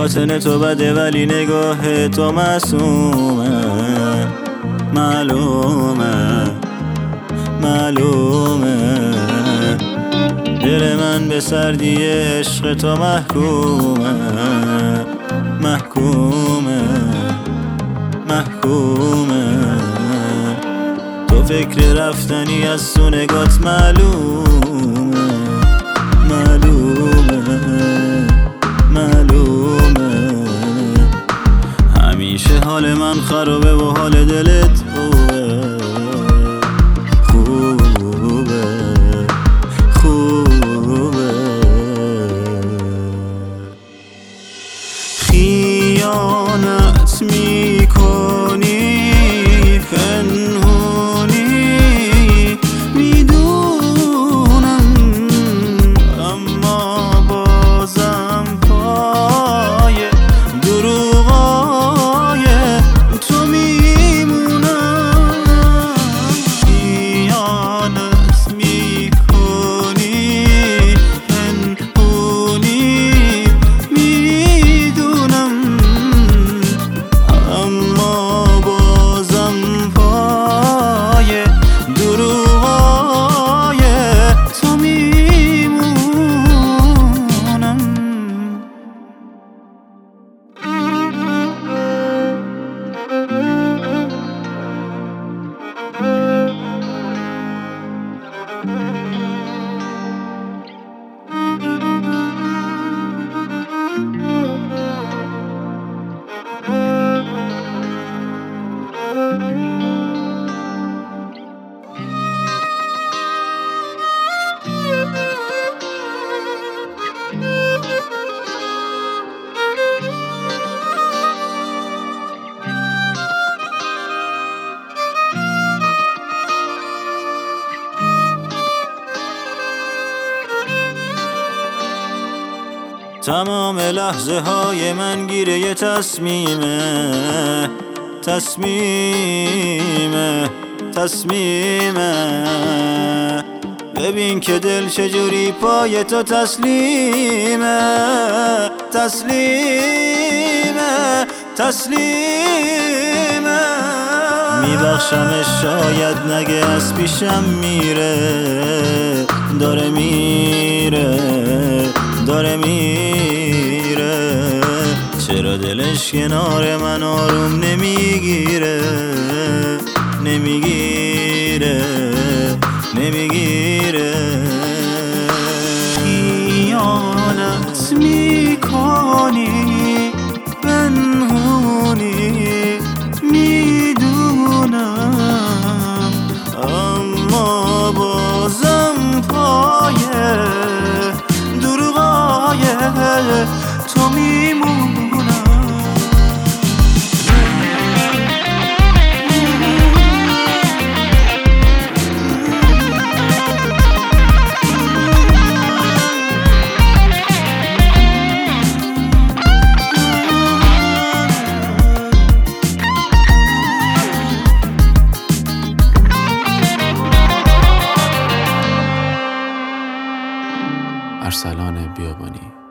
باطن تو بده ولی نگاه تو معصومه. معلومه دل من به سردی عشق تو محکومه. تو فکر رفتنی از تو نگات معلومه. همیشه حال من خرابه و حال دلت خوبه. خیانت میکنی پنهونی میدونم، اما بازم پای دروغای تو میمونم. خیانت میکنی پنهونی تمام لحظه های من گیره یه تصمیمه. ببین که دل چجوری پای تو تسلیمه. میبخشمش شاید نگه از پیشم میره. داره میره چرا دلش کنار من آروم نمیگیره. خیانت میکنی پنهونی میدونم، اما بازم پای دروغای تو میمونم. ارسلان بیابانی.